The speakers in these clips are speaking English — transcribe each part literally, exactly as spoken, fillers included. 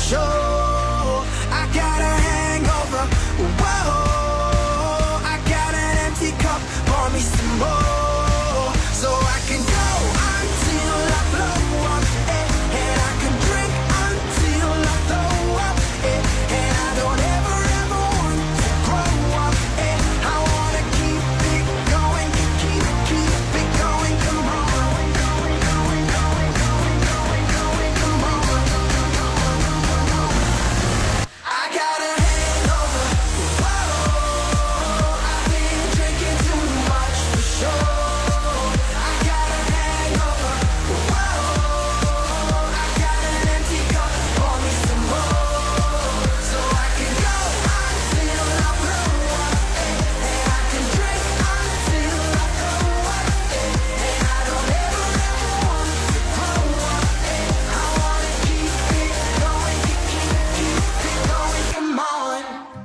sure. I got a hangover, whoa. I got an empty cup, pour me some more, so I can go until I blow up, eh, and I can drink until I throw up, eh, and I don't ever ever want to grow up, eh. I wanna keep it going, keep keep it going. Come on, going, going, going, going, going, going, come on. I got a hangover, whoa. I've been drinking too much for sure. I got a hangover, whoa. I got an empty cup, pour me some more, so I can go until I blow up, eh, and I can drink until I throw up, eh, and I don't ever ever want to grow up, eh. I wanna keep it going, keep keep keep it going. Come on.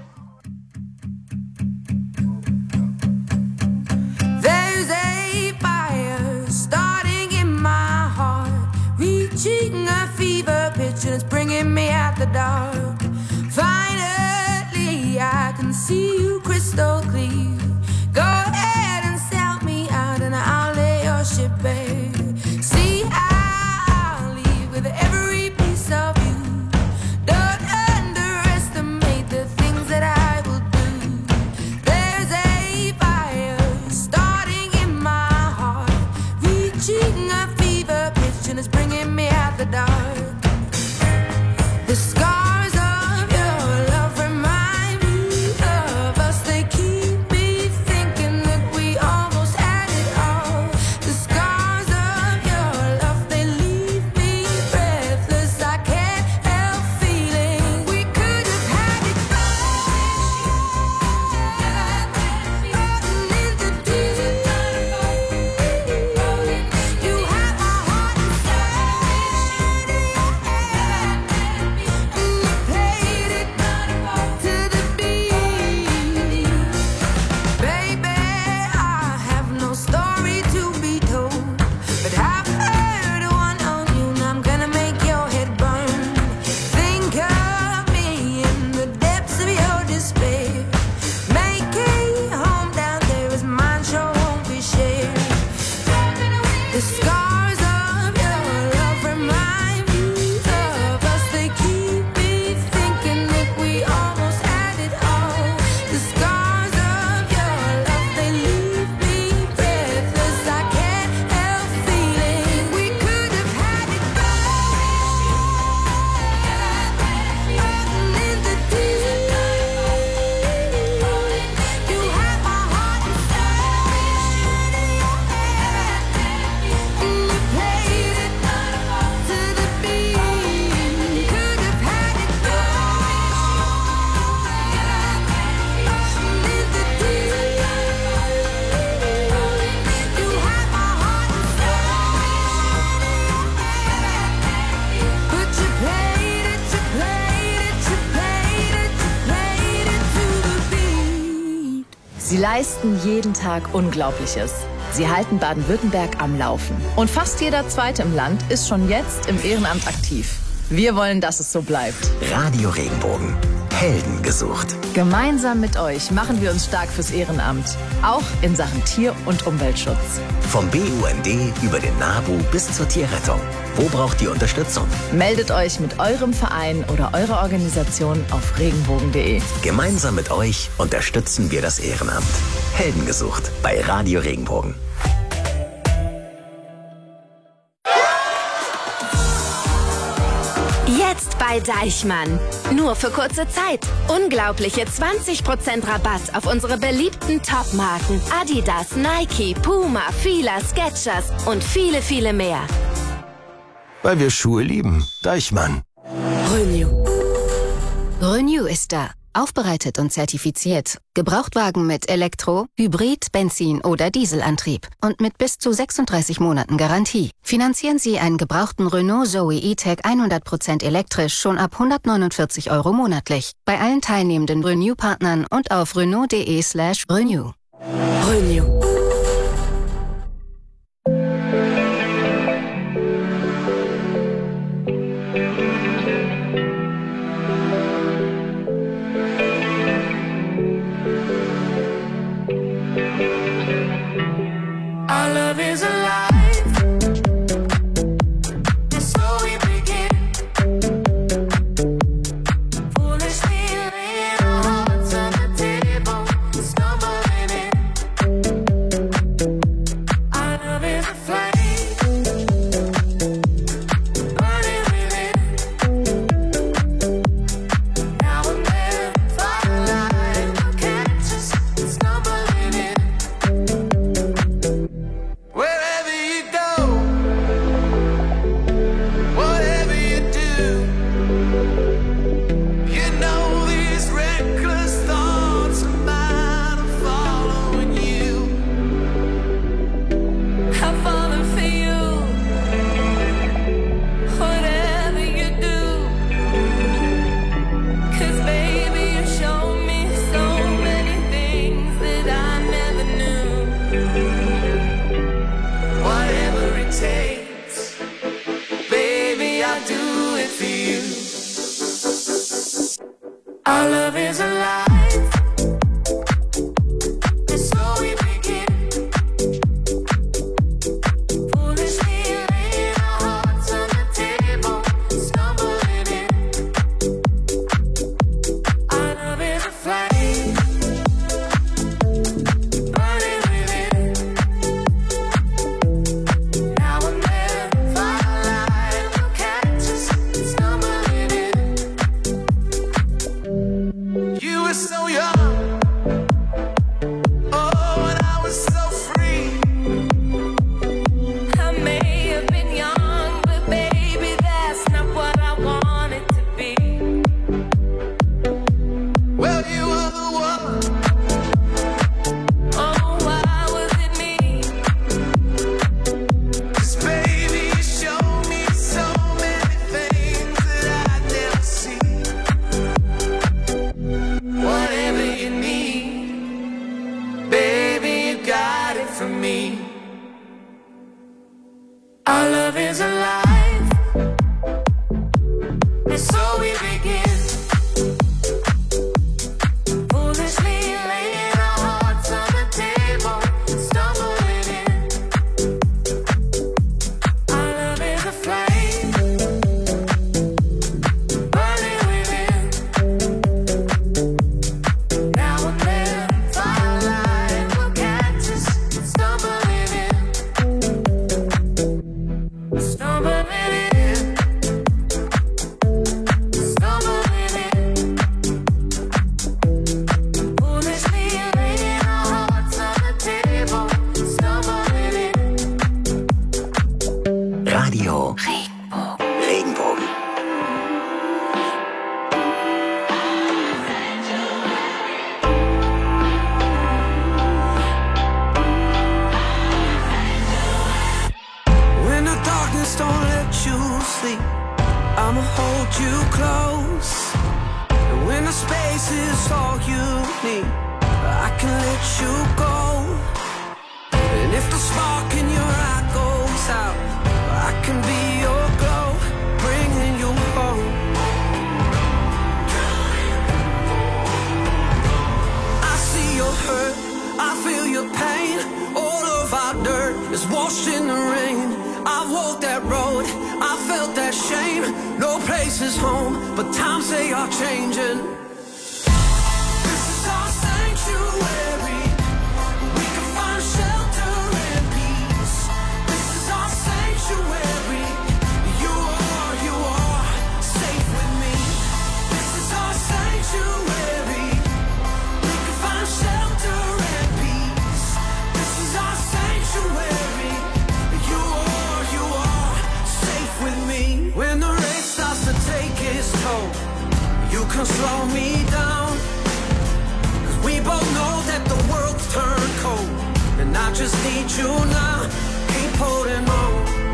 There's a fire starting in my heart, reaching a fever pitch and it's bringing me out the dark. Finally, I can see you crystal clear. Go ahead and sell me out and I'll lay your ship bare. See, I'll leave with every piece of you. Don't underestimate the things that I will do. There's a fire starting in my heart, reaching a fever pitch and it's bringing me out the dark. The scars of your love remind me of us. They keep me thinking that we almost had it all. The scars of your love, they leave me breathless. I can't help feeling we could have had it all. Rotten into tears. You have my heart and soul, and you played it to the beat. Baby, I have no story to be told, but I've heard one on you and I'm gonna make your head burn. Think of me in the depths of your despair. Make a home down there as mine sure won't be shared. The scars of your love remind me of us. They keep me thinking that we almost had it all. The scars of your love, they leave me breathless. I can't help feeling we could have had it all. Rotten into tears. You have my heart and soul, and you played it to the beat. Could have had it all. Rotten into tears. You have my heart and soul, but you played it, you played it, you played it, you played it to the beat. Sie leisten jeden Tag Unglaubliches. Sie halten Baden-Württemberg am Laufen. Und fast jeder Zweite im Land ist schon jetzt im Ehrenamt aktiv. Wir wollen, dass es so bleibt. Radio Regenbogen. Helden gesucht. Gemeinsam mit euch machen wir uns stark fürs Ehrenamt. Auch in Sachen Tier- und Umweltschutz. Vom B U N D über den NABU bis zur Tierrettung. Wo braucht ihr Unterstützung? Meldet euch mit eurem Verein oder eurer Organisation auf regenbogen punkt de. Gemeinsam mit euch unterstützen wir das Ehrenamt. Helden gesucht bei Radio Regenbogen. Jetzt bei Deichmann. Nur für kurze Zeit. Unglaubliche zwanzig Prozent Rabatt auf unsere beliebten Top-Marken. Adidas, Nike, Puma, Fila, Skechers und viele, viele mehr. Weil wir Schuhe lieben. Deichmann. Renew. Renew ist da. Aufbereitet und zertifiziert. Gebrauchtwagen mit Elektro, Hybrid, Benzin oder Dieselantrieb. Und mit bis zu sechsunddreißig Monaten Garantie. Finanzieren Sie einen gebrauchten Renault Zoe E-Tech hundert Prozent elektrisch schon ab hundertneunundvierzig Euro monatlich. Bei allen teilnehmenden Renew-Partnern und auf renault punkt de slash renew. Renew. for me. Our love is alive, and so we begin. Foolishly laying our hearts on the table, stumbling in. Our love is a flame, burning within. Now and then, firelight will catch us, stumbling in. Stumbling in, stumbling in. Foolishly laying our hearts on the table, stumbling in. Radio Regenbogen. When the darkness don't let you sleep, I'ma hold you close. And when the space is all you need, I can let you go. And if the spark in your eye goes out, I can be your glow, bringing you home. I see your hurt, I feel your pain. All of our dirt is washed in the rain. I've walked that road, I felt that shame. No place is home, but times they are changing. This is our sanctuary. We can find shelter and peace. This is our sanctuary. You are, you are safe with me. This is our sanctuary. We can find shelter and peace. This is our sanctuary. You are, you are safe with me. When the rain starts to take its toll, you can slow me down. 'Cause we both know that the world's turned cold, and I just need you now. Keep holding on.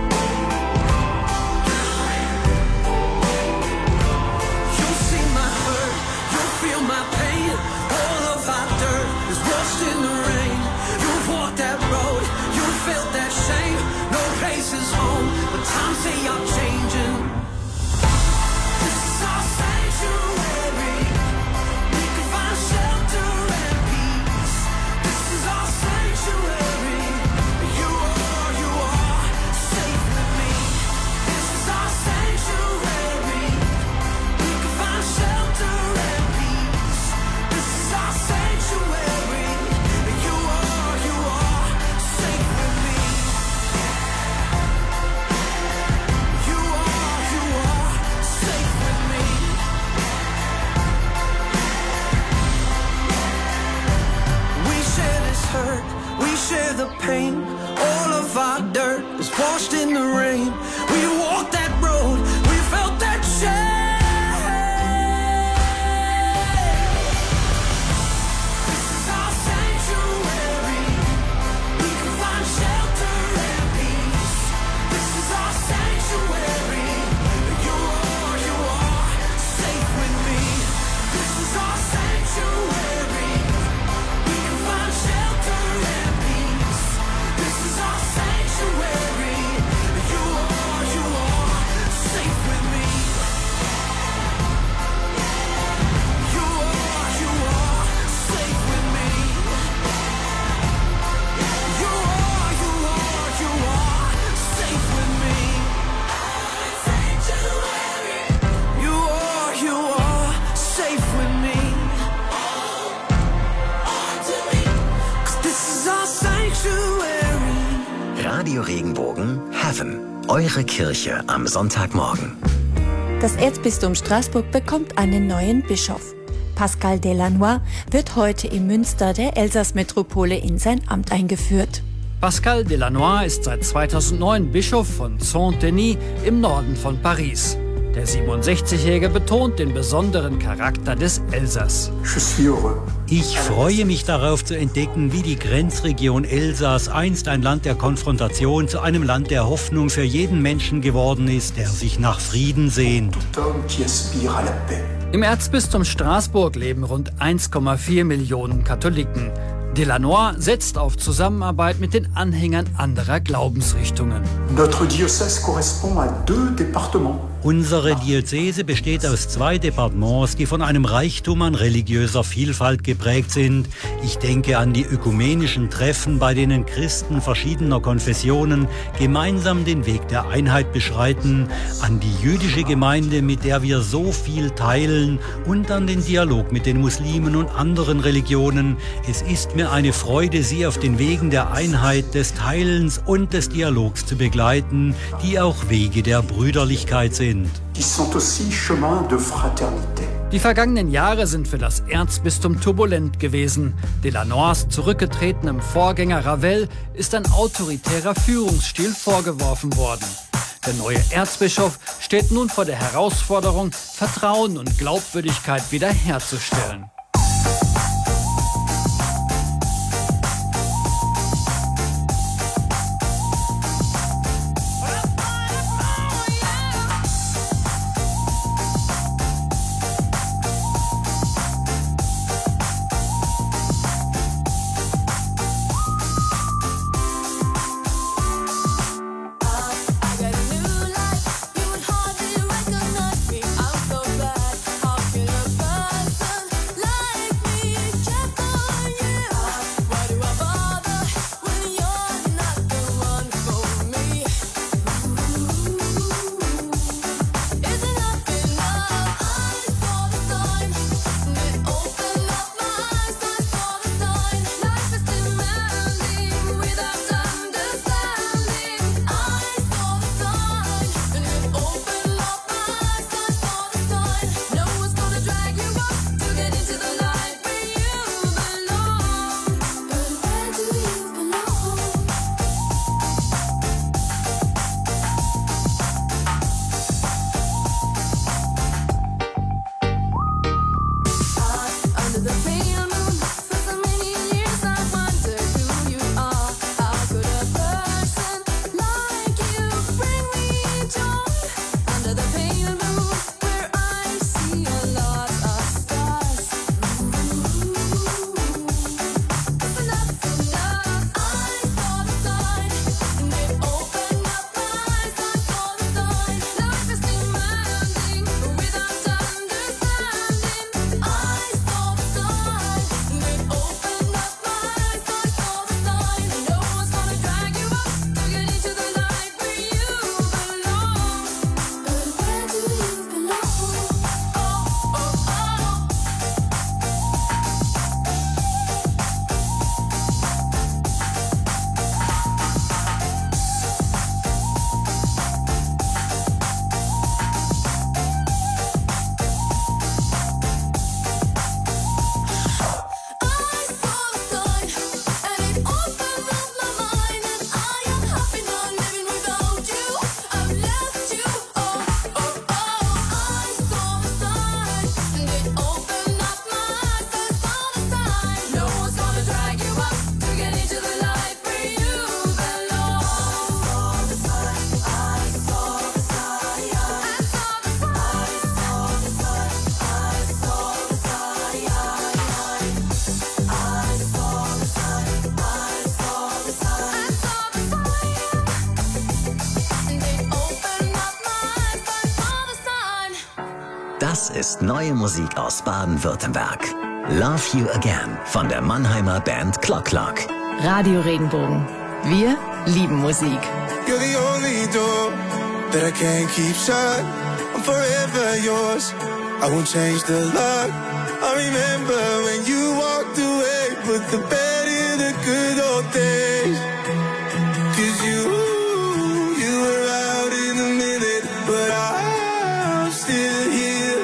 You see my hurt, you feel my pain. All of our dirt is washed in the rain. You've walked that road, you felt that shame. No place is home, but times they are changing. This is our sanctuary. We can find shelter and peace. This is our sanctuary. You are, you are safe with me. This is our sanctuary. We can find shelter and peace. This is our sanctuary. You are, you are safe with me. You are, you are safe with me. We share this hurt, we share the pain. All of our dirt is washed in the rain. We walked that road, we felt that shame. This is our sanctuary. We can find shelter and peace. This is our sanctuary. You are, you are safe with me. This is our sanctuary. We can find shelter and peace. This is our sanctuary. You are, you are safe with me. You are, you are safe with me. You are, you are, you are safe with me. Sanctuary. You are, you are safe with me. 'Cause this is our sanctuary. Radio Regenbogen Heaven. Eure Kirche am Sonntagmorgen. Das Erzbistum Straßburg bekommt einen neuen Bischof. Pascal Delannoy wird heute im Münster der Elsass-Metropole in sein Amt eingeführt. Pascal Delannoy ist seit zweitausendneun Bischof von Saint-Denis im Norden von Paris. Der siebenundsechzigjährige betont den besonderen Charakter des Elsass. Ich freue mich darauf zu entdecken, wie die Grenzregion Elsass, einst ein Land der Konfrontation, zu einem Land der Hoffnung für jeden Menschen geworden ist, der sich nach Frieden sehnt. Im Erzbistum Straßburg leben rund eins Komma vier Millionen Katholiken. Delannoy setzt auf Zusammenarbeit mit den Anhängern anderer Glaubensrichtungen. Notre diocèse correspond à deux départements. Unsere Diözese besteht aus zwei Departements, die von einem Reichtum an religiöser Vielfalt geprägt sind. Ich denke an die ökumenischen Treffen, bei denen Christen verschiedener Konfessionen gemeinsam den Weg der Einheit beschreiten, an die jüdische Gemeinde, mit der wir so viel teilen, und an den Dialog mit den Muslimen und anderen Religionen. Es ist mir eine Freude, Sie auf den Wegen der Einheit, des Teilens und des Dialogs zu begleiten, die auch Wege der Brüderlichkeit sind. Die sont aussi chemin de fraternité. Die vergangenen Jahre sind für das Erzbistum turbulent gewesen. Delannoys zurückgetretenem Vorgänger Ravel ist ein autoritärer Führungsstil vorgeworfen worden. Der neue Erzbischof steht nun vor der Herausforderung, Vertrauen und Glaubwürdigkeit wiederherzustellen. Das ist neue Musik aus Baden-Württemberg. Love You Again von der Mannheimer Band Clock Clock. Radio Regenbogen. Wir lieben Musik. You're the only door that I can't keep shut. I'm forever yours. I won't change the lock. I remember when you walked away, put the bed in the good old days. Cause you, you were out in a minute, but I'm still here.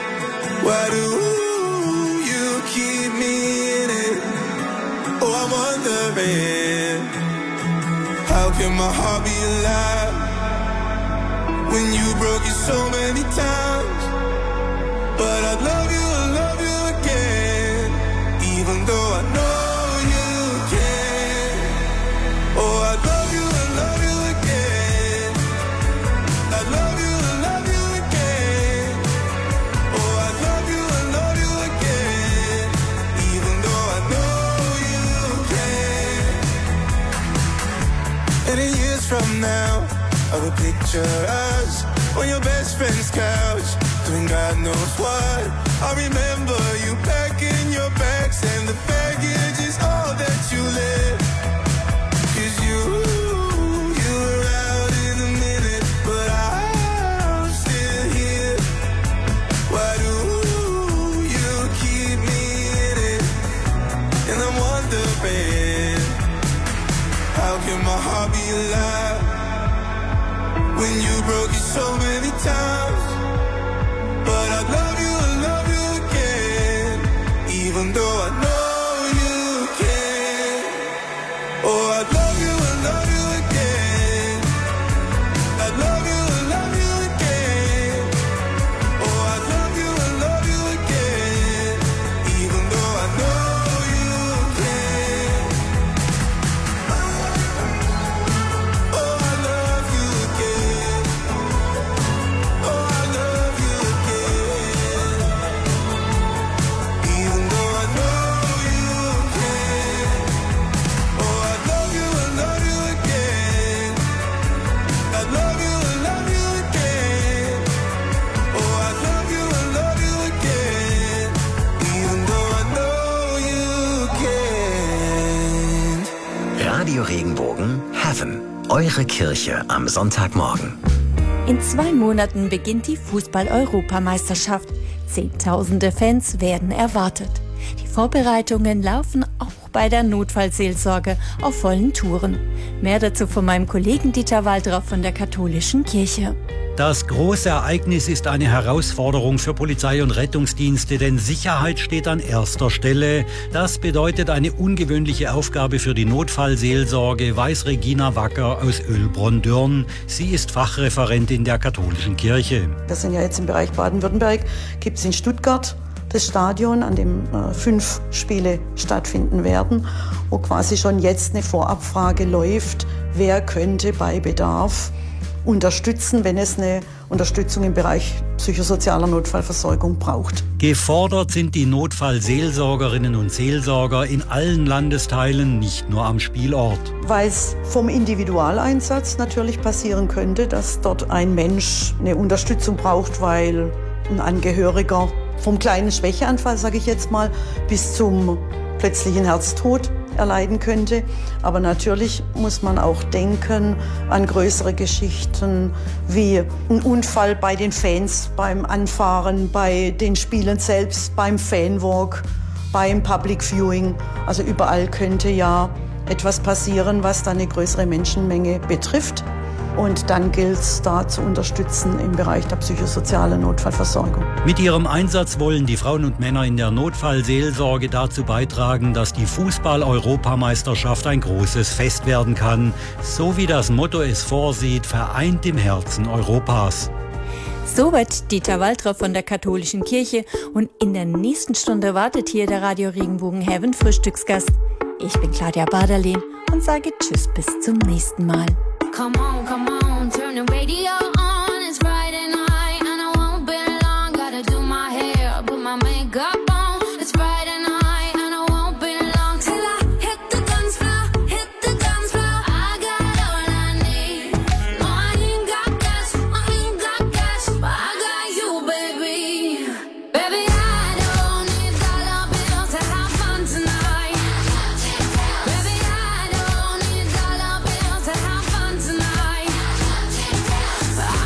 Why do you keep me in it? Oh, I'm wondering, how can my heart be alive when you broke it so many times? But I love you, I love you again, even though I know you can. Oh, I love you, I love you again. I love you, I love you again. Oh, I love you, I love you again, even though I know you And in years from now, I will picture us on your best friend's couch, doing God knows what. I remember you packing your bags, and the baggage is all that you left. 'Cause you, you were out in a minute, but I'm still here. Why do you keep me in it? And I'm wondering, how can my heart be alive when you broke it so many times? But I love you, I love you again, even though I know you can. Oh, I love you, I love you again. I love you, I love you again. Oh, I love you, I love you again, even though I know you can. Oh, I love you again. Oh, I love you again, even though I know you can. Oh, I love you, I love you again. I love you, I love you again. Oh, I love you, I love you again, even though I know you can. Radio Regenbogen Heaven. Eure Kirche am Sonntagmorgen. In zwei Monaten beginnt die Fußball-Europameisterschaft. Zehntausende Fans werden erwartet. Die Vorbereitungen laufen auch bei der Notfallseelsorge auf vollen Touren. Mehr dazu von meinem Kollegen Dieter Waldroff von der Katholischen Kirche. Das große Ereignis ist eine Herausforderung für Polizei und Rettungsdienste, denn Sicherheit steht an erster Stelle. Das bedeutet eine ungewöhnliche Aufgabe für die Notfallseelsorge, weiß Regina Wacker aus Ölbronn-Dürn. Sie ist Fachreferentin der Katholischen Kirche. Wir sind ja jetzt im Bereich Baden-Württemberg, gibt es in Stuttgart das Stadion, an dem äh, fünf Spiele stattfinden werden, wo quasi schon jetzt eine Vorabfrage läuft, wer könnte bei Bedarf unterstützen, wenn es eine Unterstützung im Bereich psychosozialer Notfallversorgung braucht. Gefordert sind die Notfallseelsorgerinnen und Seelsorger in allen Landesteilen, nicht nur am Spielort. Weil es vom Individualeinsatz natürlich passieren könnte, dass dort ein Mensch eine Unterstützung braucht, weil ein Angehöriger vom kleinen Schwächeanfall, sage ich jetzt mal, bis zum plötzlichen Herztod erleiden könnte. Aber natürlich muss man auch denken an größere Geschichten wie ein Unfall bei den Fans beim Anfahren, bei den Spielen selbst, beim Fanwalk, beim Public Viewing. Also überall könnte ja etwas passieren, was dann eine größere Menschenmenge betrifft. Und dann gilt es, da zu unterstützen im Bereich der psychosozialen Notfallversorgung. Mit ihrem Einsatz wollen die Frauen und Männer in der Notfallseelsorge dazu beitragen, dass die Fußball-Europameisterschaft ein großes Fest werden kann. So wie das Motto es vorsieht, vereint im Herzen Europas. Soweit Dieter Waldroff von der Katholischen Kirche. Und in der nächsten Stunde wartet hier der Radio Regenbogen Heaven Frühstücksgast. Ich bin Claudia Baderlin und sage Tschüss bis zum nächsten Mal. Come on, come on, turn the radio on. It's Friday night and I won't be long. Gotta do my hair, put my makeup on. It's Friday night and I won't be long till I hit the dance floor, hit the dance floor. I got all I need. No, I ain't got cash, I ain't got cash, but I got you, baby. Baby, I don't need dollar bills to have fun tonight. Baby, I don't need dollar bills to have fun tonight. I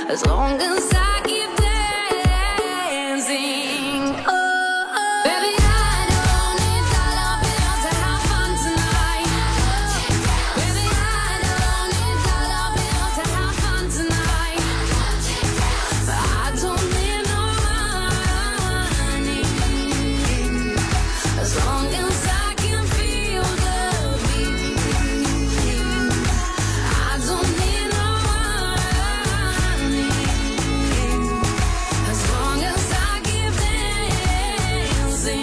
as long as I keep dancing. Oh, oh. Baby, I don't need dollar bills to have fun tonight. Baby, I don't need dollar bills to have fun tonight. I don't need no money as long as I can feel the beat. I don't need no money as long as I keep dancing.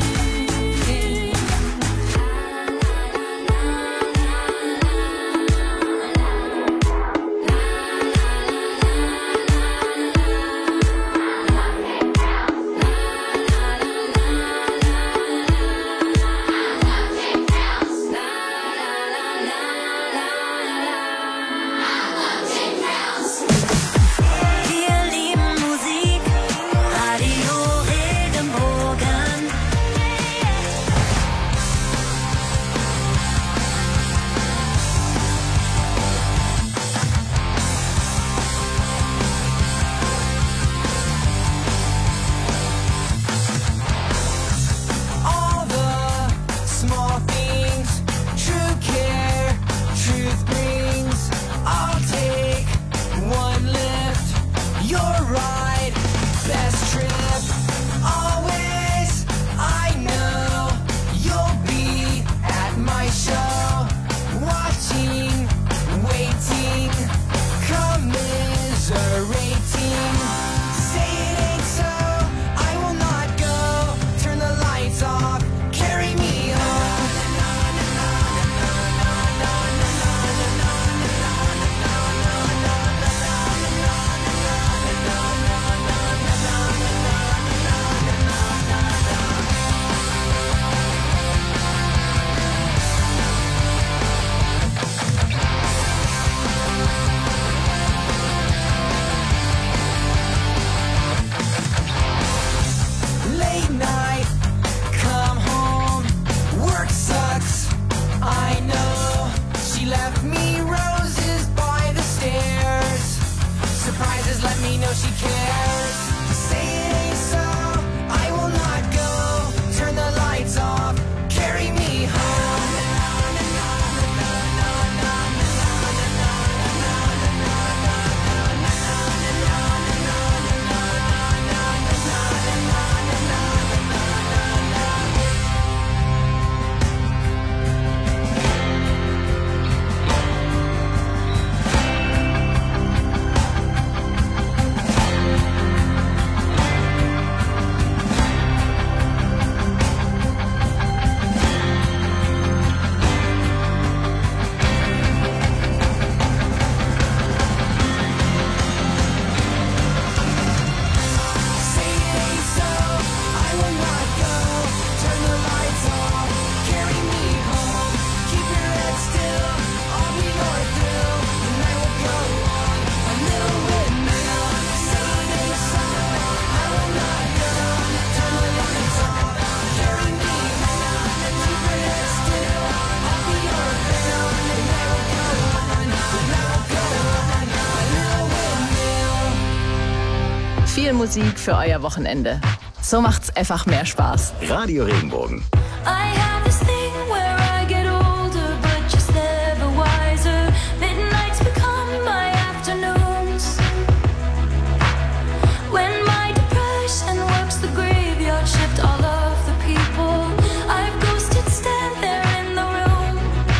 Wir lieben Musik, Radio Regenbogen. All the small things, true care, truth brings. I'll take one lift, your ride, best trip. Always, I know you'll be at my show, watching, waiting, commiserating. Say it ain't so, I will not go. Turn the lights off, carry me home. Late night, come home, work sucks, I know. She left me roses by the stairs. Surprises let me know she cares. Say it ain't so, I will not go. Turn the lights off, carry me home. Say it ain't so, I will not go. Turn the lights off, carry me home. Keep your head still, I'll be your thrill. The night will go on, a little windmill. Say it ain't so, I will not go. Turn the lights off, carry me home. Keep your head still, I'll be your thrill. The night will go on, the night will go on, a little windmill. Viel Musik für euer Wochenende. So macht's einfach mehr Spaß. Radio Regenbogen. I have this thing where I get older, but just never wiser. Midnights become my afternoons. When my depression works the graveyard shift, all of the people I've ghosted stand there in the room.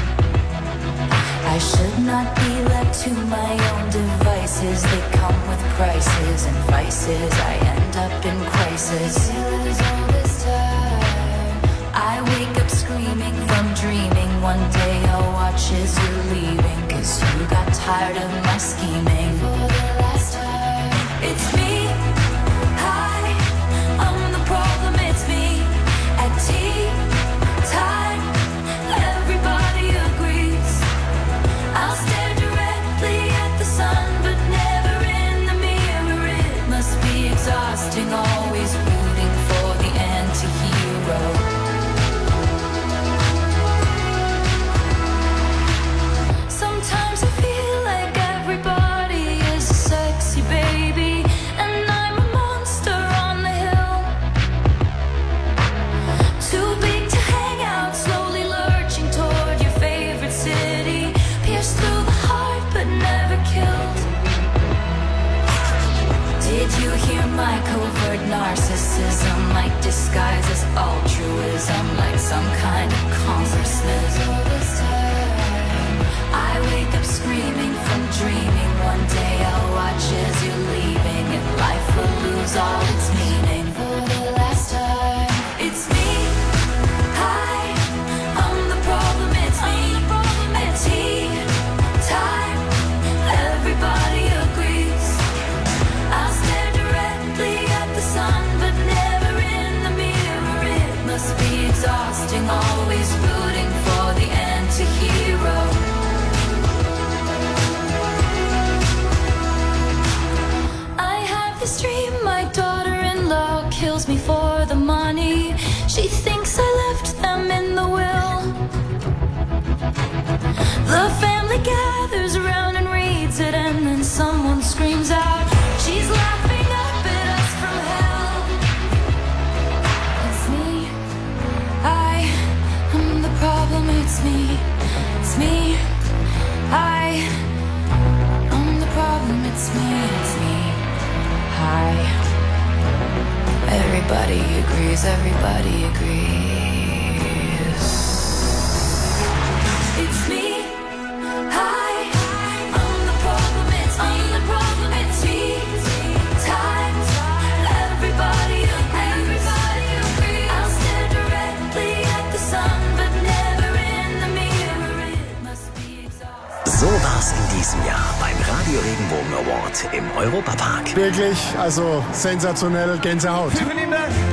I should not be left to my own devices. They come with prices and vices. I end up in crisis. All this time, I wake up screaming from dreaming. One day I'll watch as you're leaving, 'cause you got tired of my scheming. For the last time, it's me. Hi, I'm the problem, it's me. At tea time, everybody agrees. I'll stare directly at the sun, but never in the mirror. It must be exhausting, always rooting for the anti-hero. Sometimes I feel like everybody disguised as altruism, like some kind of consciousness. I wake up screaming from dreaming. One day I'll watch as you're leaving, and life will lose all its meaning. For the last time, it's me. Hi, I'm the problem. It's me. At tea time, everybody agrees. I'll stare directly at the sun, but never in the mirror. It must be exhausting, always rooting for the anti-hero. I have this dream, my daughter-in-law kills me for the money. She thinks I left them in the will. The family gathers around and reads it, and then someone screams out, she's laughing up at us from hell. It's me. I am the problem. It's me. It's me. I am the problem. It's me. It's me. Hi. Everybody agrees. Everybody agrees. It's me. Hi. I'm the problem. It's me. I'm the problem. It's me. Time. Everybody agrees. Everybody agrees. I'll stare directly at the sun, but never in the mirror. It must be exhausting. So war's in diesem Jahr beim Radio Regenbogen Award im Europapark. Wirklich, also sensationell, Gänsehaut.